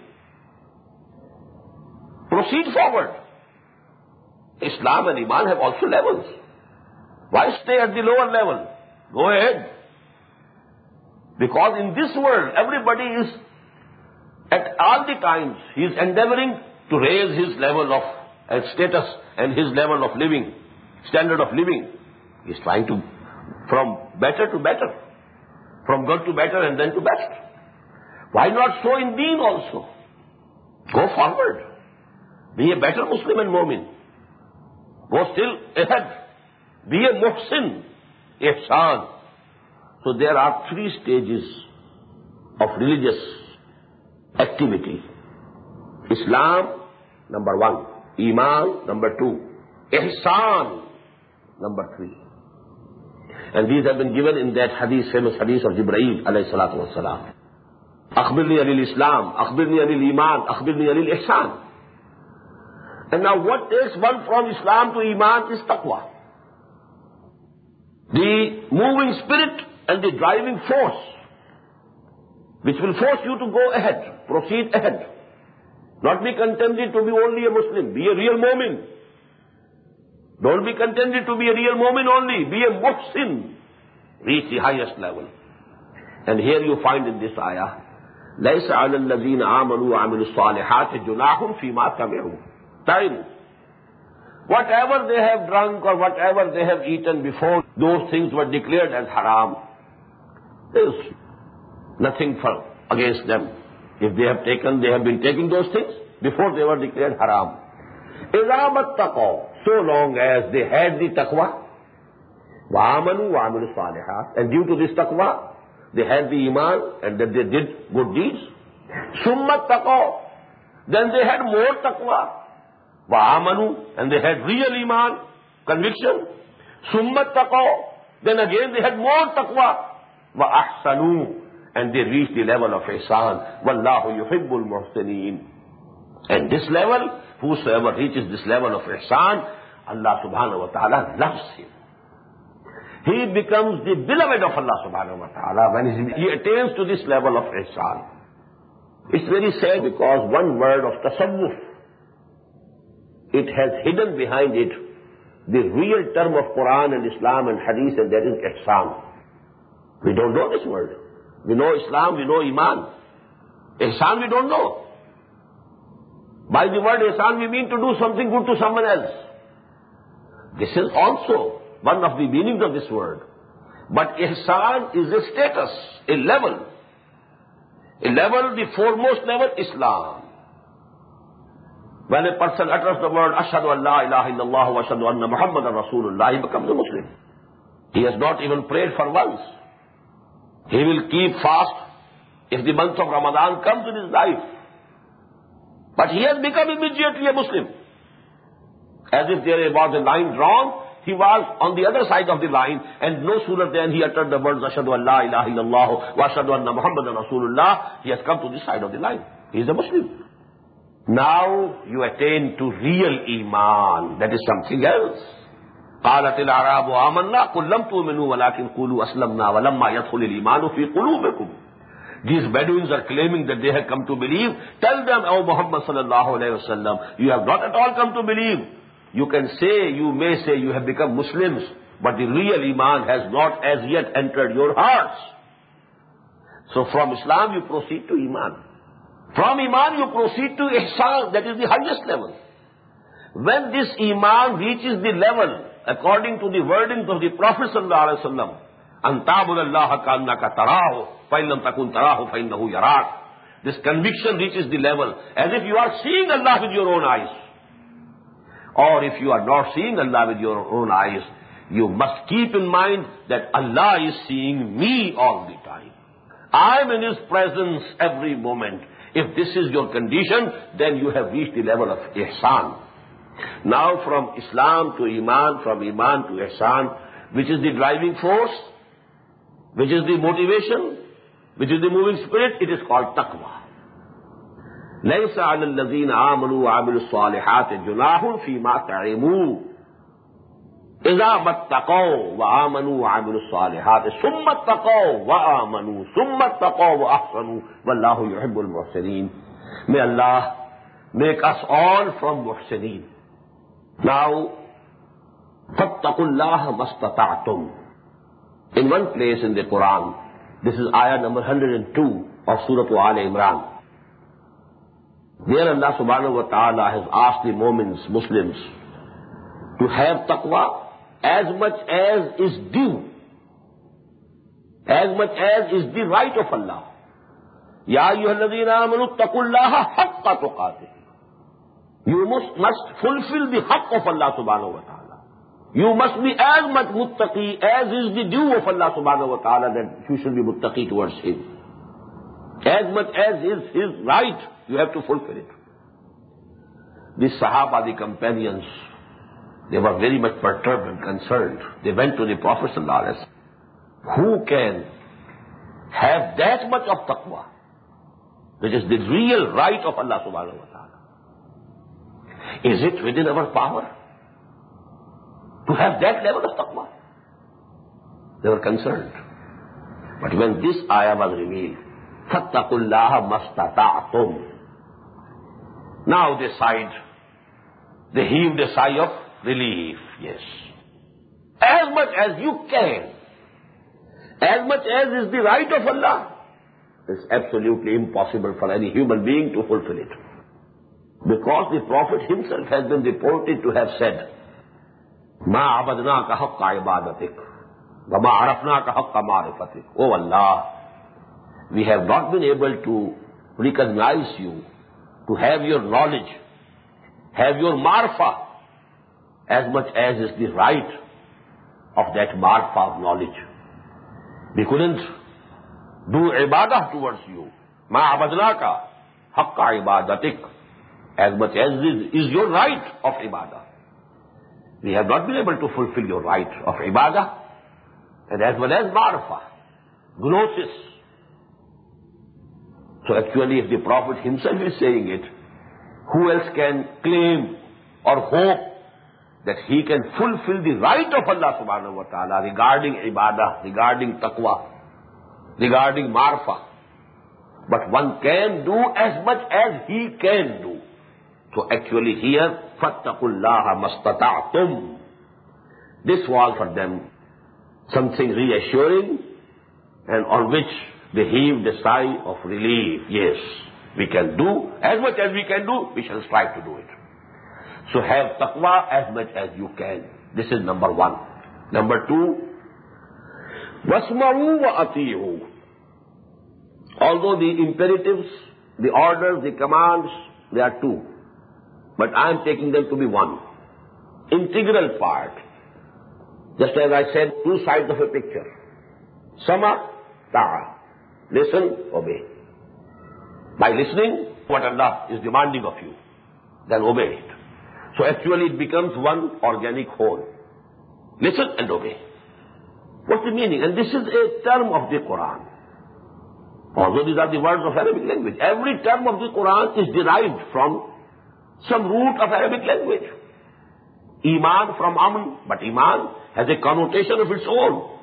Speaker 1: Proceed forward. Islam and Iman have also levels. Why stay at the lower level? Go ahead. Because in this world, everybody is, at all the times, he is endeavoring to raise his level of uh, status and his level of living, standard of living. He is trying to, from better to better, from good to better and then to best. Why not so in deen also? Go forward. Be a better Muslim and Mu'min. Go still ahead. Be a muhsin, ihsan. So there are three stages of religious activity. Islam, number one. Iman, number two. Ihsan, number three. And these have been given in that hadith, famous hadith of Jibreel alayhi salatu wassalam. Akhbirni anil Islam, akhbirni anil Iman, akhbirni anil Ihsan. And now what takes one from Islam to Iman is taqwa. The moving spirit and the driving force which will force you to go ahead, proceed ahead. Not be contented to be only a Muslim, be a real mu'min. Don't be contented to be a real mu'min only, be a muhsin. Reach the highest level. And here you find in this ayah, لَيْسَ عَلَى الَّذِينَ آمَنُوا وَعَمِلُوا الصَّالِحَاتِ جُنَاحٌ فِيمَا تَبِعُوا. Time. Whatever they have drunk or whatever they have eaten before those things were declared as haram, there is nothing for against them. If they have taken, they have been taking those things before they were declared haram. إِذَا مَتَّقَوْا, so long as they had the taqwa, وَآمَنُوا وَعَمِلُوا الصَّالِحَاتِ, and due to this taqwa, they had the iman and that they did good deeds. ثُمَّ اتَّقَوْا, then they had more taqwa. وَآمَنُوا, and they had real iman, conviction. ثُمَّ اتَّقَوْا, then again they had more taqwa. وَأَحْسَنُوا, and they reached the level of ihsan. وَاللَّهُ يُحِبُّ الْمُحْسِنِينَ. And this level, whosoever reaches this level of ihsan, Allah subhanahu wa ta'ala loves him. He becomes the beloved of Allah subhanahu wa ta'ala when he attains to this level of ihsan. It's very sad because one word of tasawwuf, it has hidden behind it the real term of Quran and Islam and Hadith, and that is ihsan. We don't know this word. We know Islam, we know Iman. Ihsan we don't know. By the word ihsan we mean to do something good to someone else. This is also one of the meanings of this word. But ihsan is a status, a level. A level, the foremost level, Islam. When a person utters the word, Ashhadu an la ilaha illallah wa ashhadu anna Muhammadan Rasulullah, he becomes a Muslim. He has not even prayed for once. He will keep fast if the month of Ramadan comes in his life. But he has become immediately a Muslim. As if there was a line drawn, he was on the other side of the line, and no sooner than he uttered the words, Ashhadu an la ilaha illallah wa ashhadu anna Muhammadan Rasulullah, he has come to this side of the line. He is a Muslim. Now you attain to real Iman. That is something else. قالت الأعراب آمنا قل لم تؤمنوا ولكن قولوا أسلمنا ولما يدخل الإيمان في قلوبكم. These Bedouins are claiming that they have come to believe. Tell them, O Muhammad sallallahu alayhi wa sallam, you have not at all come to believe. You can say, you may say you have become Muslims, but the real Iman has not as yet entered your hearts. So from Islam you proceed to Iman. From Iman you proceed to Ihsan, that is the highest level. When this Iman reaches the level, according to the wordings of the Prophet sallallahu alaihi wasallam, أَن تَعْبُدَ اللَّهَ كَأَنَّكَ تَرَاهُ فَإِن لَمْ تَكُنْ تَرَاهُ فَإِنَّهُ يَرَاكَ. This conviction reaches the level as if you are seeing Allah with your own eyes. Or if you are not seeing Allah with your own eyes, you must keep in mind that Allah is seeing me all the time. I am in His presence every moment. If this is your condition, then you have reached the level of ihsan. Now from Islam to Iman, from Iman to ihsan, which is the driving force, which is the motivation, which is the moving spirit, it is called taqwa. لَيْسَ عَلَى الَّذِينَ آمَنُوا وَعَمِلُوا الصَّالِحَاتِ جُنَاحٌ فِيمَا تَعِمُوا إِذَا مَتَّقَوْا وَآمَنُوا وَعَمِلُوا الصَّالِحَاتِ ثُمَّ اتَّقَوْا وَآمَنُوا ثُمَّ اتَّقَوْا وَأَحْسَنُوا وَاللَّهُ يُحِبُّ الْمُحْسِنِينَ. May Allah make us all from muhsineen. Now, فَاتَّقُوا اللَّهَ مَا اسْتَطَعْتُمْ. In one place in the Quran, this is ayah number one hundred two of Surah Al Imran. There Allah subhanahu wa ta'ala has asked the Mu'mins, Muslims, to have taqwa as much as is due, as much as is the right of Allah. Ya ayyuhalladhina amanu taqullaha haqqa tuqatih. You must, must fulfill the haqq of Allah subhanahu wa ta'ala. You must be as much muttaqi as is the due of Allah subhanahu wa ta'ala, that you should be muttaqi towards Him. As much as is His right, you have to fulfill it. The Sahaba, the companions, they were very much perturbed and concerned. They went to the Prophet sallallahu alaihi wasallam. Who can have that much of taqwa, which is the real right of Allah subhanahu wa ta'ala? Is it within our power to have that level of taqwa? They were concerned. But when this ayah was revealed, فَاتَّقُوا اللَّهَ مَا اسْتَطَعْتُمْ, now they sighed, they heaved a sigh of relief. Yes. As much as you can, as much as is the right of Allah, it's absolutely impossible for any human being to fulfill it. Because the Prophet himself has been reported to have said, مَا عَبَدْنَاكَ حَقَّ عِبَادَتِكَ وَمَا عَرَفْنَاكَ حَقَّ مَعْرِفَتِكَ. Oh Allah, we have not been able to recognize you, to have your knowledge, have your marfa, as much as is the right of that marfa of knowledge. We couldn't do ibadah towards you. مَا عَبَدْنَاكَ حَقَّ عِبَادَتِكَ, as much as is, is your right of ibadah. We have not been able to fulfill your right of ibadah, and as well as marfa, gnosis. So actually, if the Prophet himself is saying it, who else can claim or hope that he can fulfill the right of Allah subhanahu wa ta'ala regarding ibadah, regarding taqwa, regarding marfa? But one can do as much as he can do. So actually here, فَاتَّقُوا اللَّهَ مَا اسْتَطَعْتُمْ. This was for them something reassuring, and on which they heaved a sigh of relief. Yes, we can do as much as we can do, we shall strive to do it. So have taqwa as much as you can. This is number one. Number two, وَاسْمَعُوا وَأَطِيعُوا. Although the imperatives, the orders, the commands, they are two, but I am taking them to be one. Integral part. Just as I said, two sides of a picture. Sama, ta'a. Listen, obey. By listening, what Allah is demanding of you, then obey it. So actually it becomes one organic whole. Listen and obey. What's the meaning? And this is a term of the Quran. Although these are the words of Arabic language, every term of the Quran is derived from some root of Arabic language. Iman from Aman, but Iman has a connotation of its own.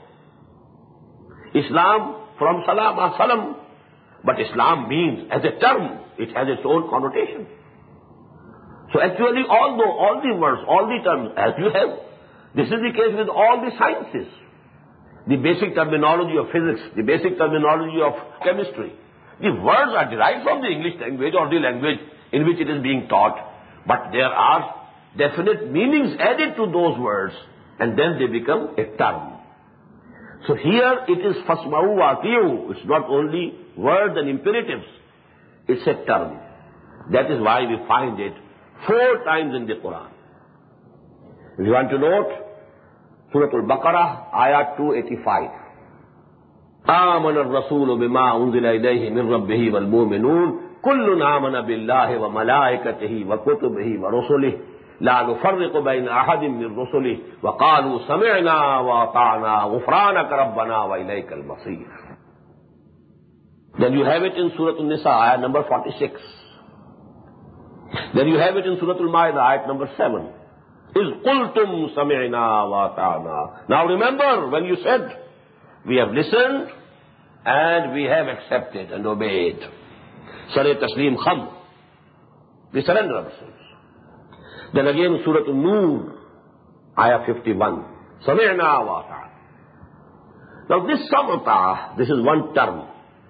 Speaker 1: Islam from Salam, Salam, but Islam means, as a term, it has its own connotation. So actually, although all the words, all the terms, as you have, this is the case with all the sciences. The basic terminology of physics, the basic terminology of chemistry, the words are derived from the English language or the language in which it is being taught, but there are definite meanings added to those words, and then they become a term. So here it is fasma'u wa ati'u. It's not only words and imperatives, it's a term. That is why we find it four times in the Quran. If you want to note, Surah Al-Baqarah, Ayah two eighty-five. آمن الرسول بما أنزل إليه من ربه والمؤمنون كل آمن بالله وملائكته وكتبه ورسله لا نفرق بين أحد من رسله وقالوا سمعنا وأطعنا غفرانك ربنا وإليك المصير. Then you have it in Surah An-Nisa, ayat number forty-six. Then you have it in Surah Al-Ma'idah, ayat number seven. إِذْ قُلْتُمْ سَمِعْنَا وَأَطَعْنَا. Now remember, when you said, we have listened and we have accepted and obeyed. Surah Taslim Kham. We surrender ourselves. Then again Surah An-Nur, ayah fifty-one. Sami'na wa ta'ala. Now this samata, this is one term.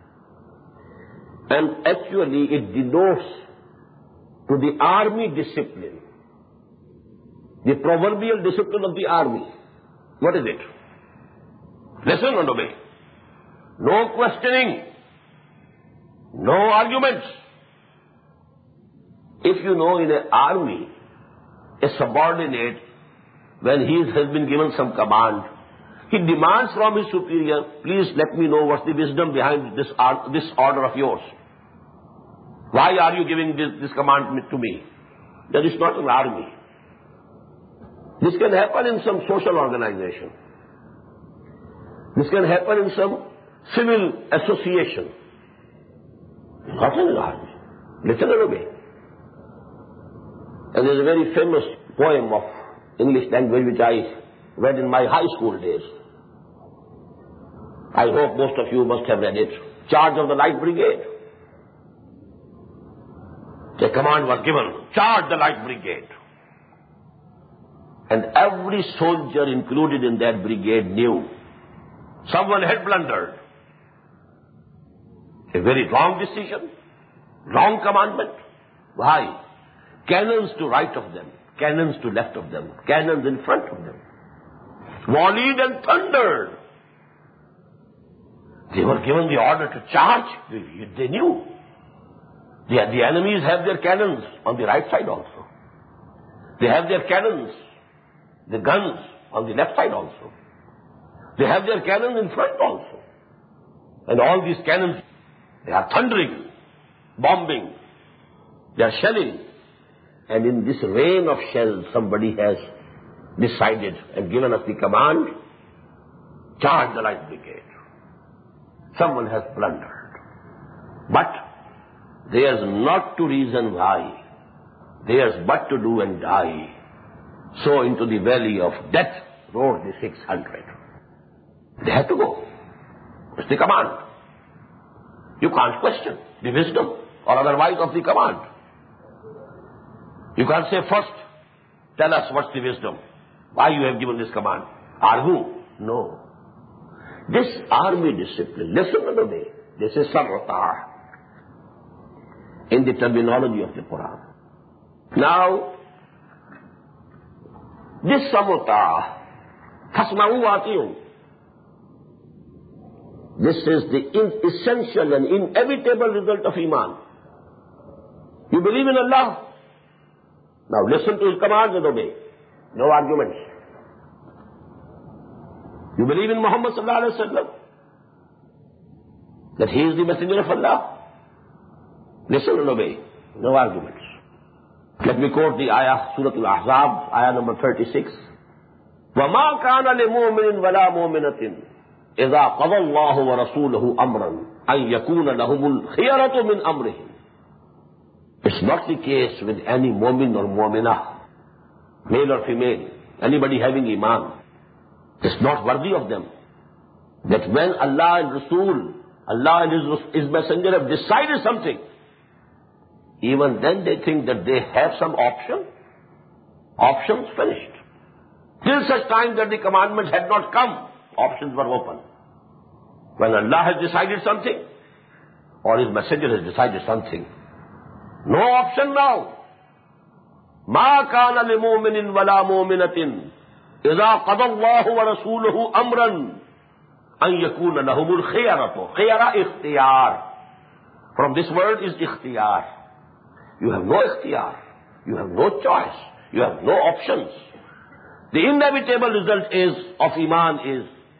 Speaker 1: And actually it denotes to the army discipline. The proverbial discipline of the army. What is it? Listen and obey. No questioning. No arguments. If you know in an army, a subordinate, when he has been given some command, he demands from his superior, please let me know what's the wisdom behind this, this order of yours. Why are you giving this, this command to me? That is not an army. This can happen in some social organization. This can happen in some civil association. Not in an army. Listen and obey. And there's a very famous poem of English language which I read in my high school days. I hope most of you must have read it. Charge of the Light Brigade. The command was given, charge the Light Brigade. And every soldier included in that brigade knew someone had blundered. A very wrong decision, wrong commandment. Why? Cannons to right of them, cannons to left of them, cannons in front of them. Volleyed and thundered. They were given the order to charge. They knew. The, the enemies have their cannons on the right side also. They have their cannons, the guns on the left side also. They have their cannons in front also. And all these cannons, they are thundering, bombing, they are shelling. And in this rain of shells, somebody has decided and given us the command, charge the Light Brigade. Someone has blundered. But there's not to reason why. There's but to do and die. So into the valley of death rode the six hundred. They had to go. It's the command. You can't question the wisdom or otherwise of the command. You can't say first, tell us what's the wisdom. Why you have given this command? Argue. No. This army discipline, listen and obey. This is samata in the terminology of the Quran. Now, this samata, tasma'u wati'u, this is the essential and inevitable result of Iman. You believe in Allah? Now listen to His commands and obey. No arguments. You believe in Muhammad sallallahu alaihi wasallam? That he is the messenger of Allah? Listen and obey. No arguments. Let me quote the ayah, Surah Al-Ahzab, ayah number thirty-six. وَمَا كَانَ لِمُؤْمِنٍ وَلَا مُؤْمِنَةٍ إِذَا قَضَى اللَّهُ وَرَسُولُهُ أَمْرًا أَنْ يَكُونَ لَهُمُ الْخِيَرَةُ مِنْ أَمْرِهِمْ. It's not the case with any mu'min or mu'minah, male or female, anybody having iman. It's not worthy of them that when Allah and Rasul, Allah and His, His Messenger have decided something, even then they think that they have some option. Options finished. Till such time that the commandment had not come, options were open. When Allah has decided something, or His Messenger has decided something, no option now. ما كان لمؤمن ولا مؤمنة إذا قضى الله ورسوله أمرا أن يكون لهم الخيرة. خيرة اختيار. From this word is ikhtiyar. You have no ikhtiyar. You have no choice. You have no options. The inevitable result is of Iman is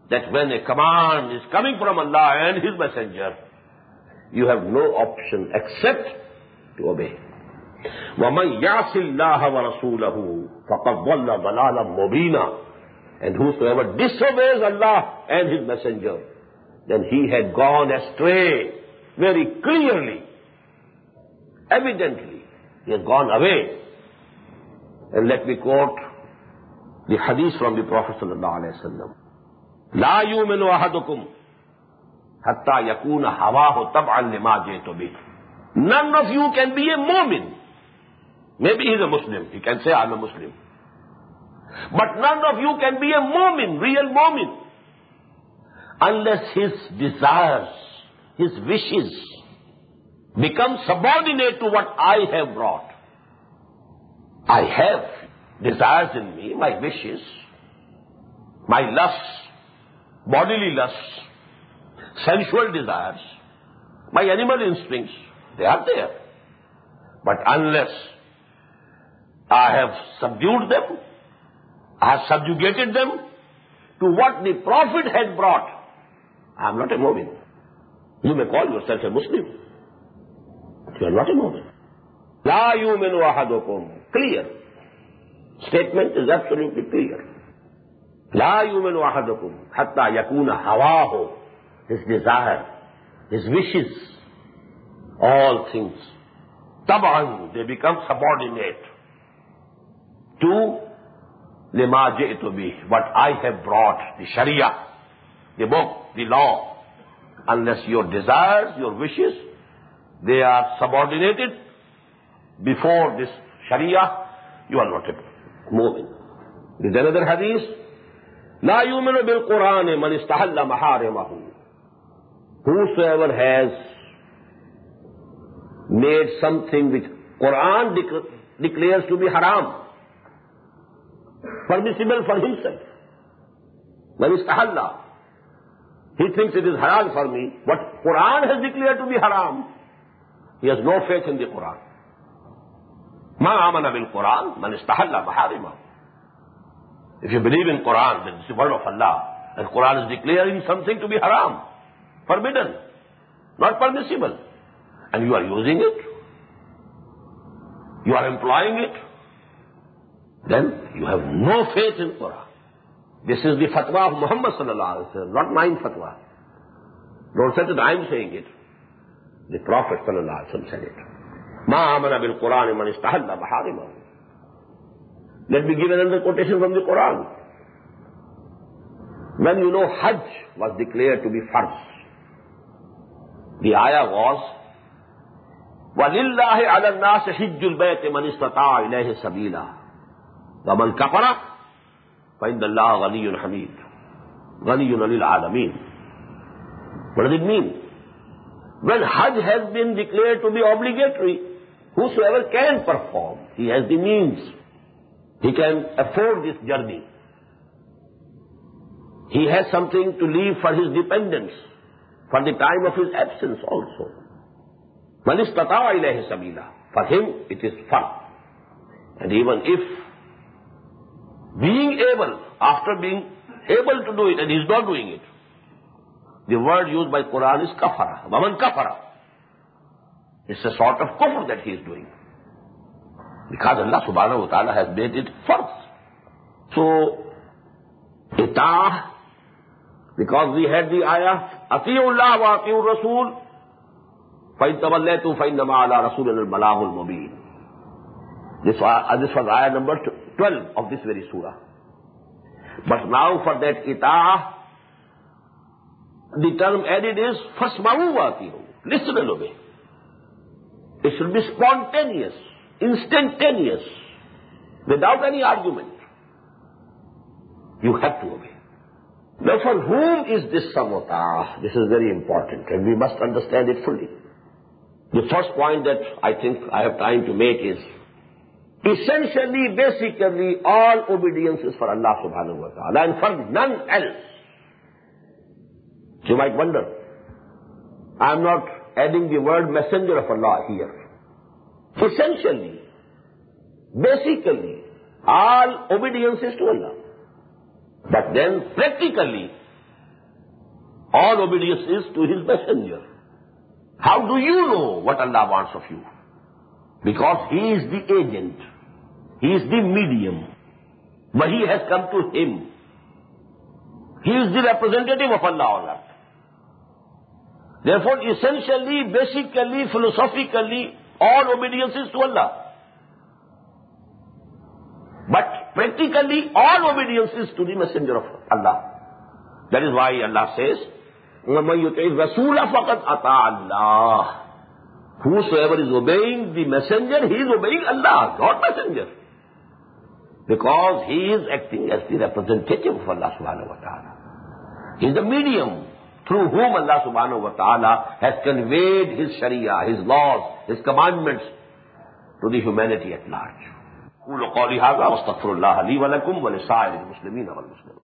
Speaker 1: that when a command is coming from Allah and His Messenger, you have no option except to obey. وَمَنْ يَعْصِ اللَّهَ وَرَسُولَهُ فَقَدْ ضَلَّ ضَلَالًا مُبِينًا. And whosoever disobeys Allah and His Messenger, then he had gone astray very clearly, evidently. He has gone away. And let me quote the hadith from the Prophet sallallahu alaihi wasallam. لا يؤمن أحدكم حتى يكون هواه تبعا لما جئت به. None of you can be a mu'min. Maybe he's a Muslim. He can say, I'm a Muslim. But none of you can be a mu'min, real mu'min, unless his desires, his wishes become subordinate to what I have brought. I have desires in me, my wishes, my lusts, bodily lusts, sensual desires, my animal instincts, they are there. But unless I have subdued them, I have subjugated them to what the Prophet had brought, I am not a Mu'min. You may call yourself a Muslim. You are not a Mu'min. La yu'minu ahadukum. Clear. Statement is absolutely clear. La yu'minu ahadukum hatta yakuna hawahu. His desire, his wishes, all things, tab'an, they become subordinate to lima ji'tu bih, what I have brought, the Sharia, the book, the law. Unless your desires, your wishes, they are subordinated before this Sharia, you are not a mu'min. There's another hadith. La yuminu bil Qur'an man istahalla maharimahu. Whosoever has made something which Qur'an dec- declares to be haram, permissible for himself. Man istahalla. He thinks it is halal for me. What Quran has declared to be haram, he has no faith in the Quran. Ma amana bil Quran, man istahalla maharima. If you believe in Quran, that it's the word of Allah, and Quran is declaring something to be haram, forbidden, not permissible, and you are using it, you are employing it, then you have no faith in Quran. This is the fatwa of Muhammad sallallahu alaihi wasallam, not mine fatwa. Don't say that I am saying it. The Prophet sallallahu alaihi wasallam said it. Ma amana bil Quran man istahalla maharimahu. Let me give another quotation from the Quran. When you know Hajj was declared to be farz, the ayah was, وَلِلَّهِ عَلَى النَّاسِ حِجُّ الْبَيْتِ مَنِ اسْتَطَاعَ إِلَيْهِ سَبِيلًا وَمَنْ كَفَرَ فَإِنَّ اللَّهَ غَنِيٌّ حَمِيدٌ غَنِيٌّ لِلْعَالَمِينَ. What does it mean? When Hajj has been declared to be obligatory, whosoever can perform, he has the means, he can afford this journey. He has something to leave for his dependents, for the time of his absence also. مَنِ اسْتَطَاعَ إِلَيْهِ سَبِيلًا. For him it is fard. And even if being able, after being able to do it, and he is not doing it, the word used by Quran is kafara. Waman kafara. It's a sort of kufr that he is doing. Because Allah subhanahu wa ta'ala has made it first. So, ita'ah, because we had the ayah, ati'ullah wa ati'ur rasul, فَإِن تَوَلَّيْتُمْ فَإِنَّمَا عَلَىٰ رَسُولِنَا الْبَلَاغُ الْمُبِينُ. This was, this was ayah number twelve of this very surah. But now for that ita'ah, the term added is فَاسْمَعُوا وَأَطِيعُوا. Listen and obey. It should be spontaneous, instantaneous, without any argument. You have to obey. Now for whom is this samata? This is very important and we must understand it fully. The first point that I think I have time to make is, essentially, basically, all obedience is for Allah subhanahu wa ta'ala and for none else. You might wonder, I am not adding the word messenger of Allah here. Essentially, basically, all obedience is to Allah. But then, practically, All obedience is to his messenger. How do you know what Allah wants of you? Because he is the agent. He is the medium. Wahi has come to him. He is the representative of Allah on earth. Therefore, essentially, basically, philosophically, all obedience is to Allah. But practically, all obedience is to the messenger of Allah. That is why Allah says, وَمَنْ يُطِعِ الرَّسُولَ فَقَدْ أَطَاعَ اللَّهَ. Whosoever is obeying the messenger, he is obeying Allah, not messenger. Because he is acting as the representative of Allah subhanahu wa ta'ala. He is the medium through whom Allah subhanahu wa ta'ala has conveyed his sharia, his laws, his commandments to the humanity at large. قولوا قولي هذا واستغفر الله لي ولكم ولسائر المسلمين والمسلمات.